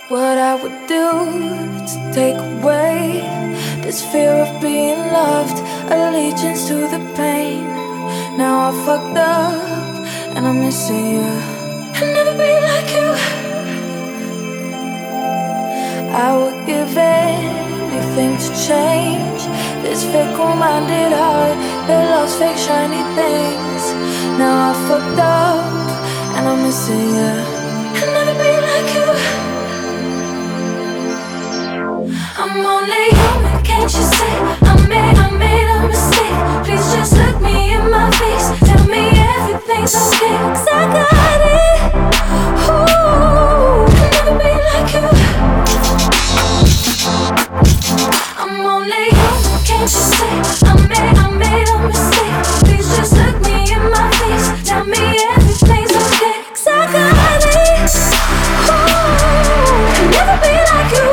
what I would do to take away this fear of being loved, allegiance to the pain. Now I fucked up and I'm missing you. I'll never be like you. I would give anything to change this fickle-minded heart that loves fake shiny things. Now I fucked up and I'm missing you. I'll never be like you. I'm only human, can't you see? I made a mistake. Please just look me in my face. Tell me everything's okay, 'cause I got it. Ooh, I'll never be like you. I'm only human, can't you see? I made a mistake. Please just look me in my face. Tell me everything's okay, 'cause I got it. Ooh, I'll never be like you.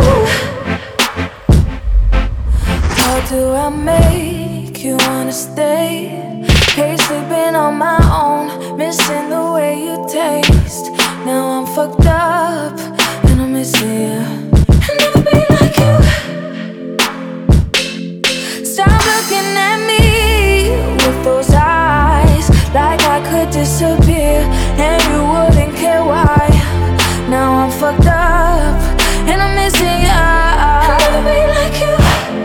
How do I make you wanna stay? Hate sleeping on my own, missing the way you taste. Now I'm fucked up and I'm missing you. I'll never be like you. Stop looking at me with those eyes, like I could disappear and you wouldn't care why. Now I'm fucked up and I'm missing you. I'll never be like you.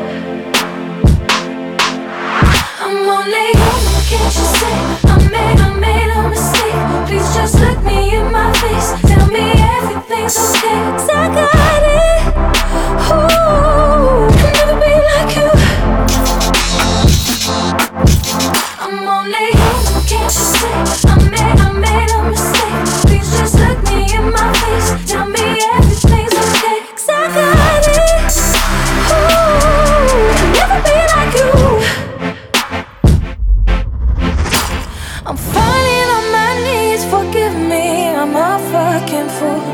I'm only human, can't you see? I made a mistake. Please just look me in my face. Tell me everything's okay, 'cause I got it. Ooh, I'll never be like you. I'm only human, can't you see? I made a mistake. Please just look me in my face. Tell me everything's okay, 'cause I got it. Ooh, I'll never be like you. I'm falling on my knees, forgive me, I'm a fucking fool.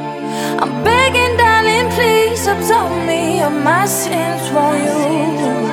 I'm begging, darling, please absolve me of my sins, won't you?